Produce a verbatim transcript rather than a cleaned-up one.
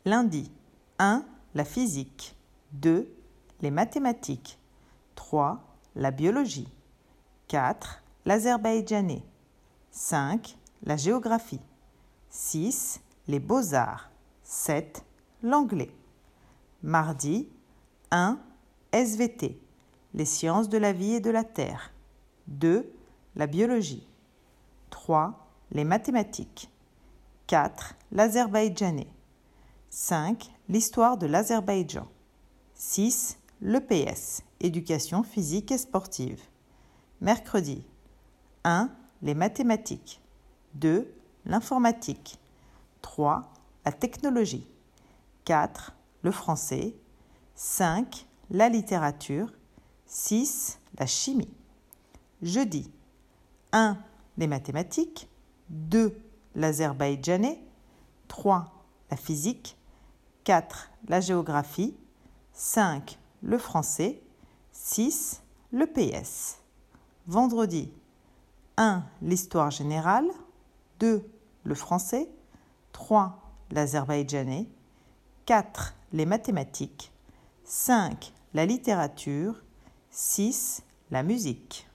Lundi, un. La physique. deux. Les mathématiques. trois. La biologie. quatre. L'azerbaïdjanais. cinq. La géographie. six. Les beaux-arts. sept. L'anglais. Mardi, un. S V T. Les sciences de la vie et de la terre. deux. La biologie. trois. Les mathématiques. quatre. L'azerbaïdjanais. cinq. L'histoire de l'Azerbaïdjan. six. L'E P S, éducation physique et sportive. Mercredi, un. Les mathématiques. deux. L'informatique. trois. La technologie. quatre. Le français. cinq. La littérature. six. La chimie. Jeudi, un. Les mathématiques. deux. L'azerbaïdjanais. trois. La physique. quatre. La géographie. cinq. Le français. six. Le P S. Vendredi, un. L'histoire générale. deux. Le français. trois. L'azerbaïdjanais. quatre. Les mathématiques. cinq. La littérature. six. La musique.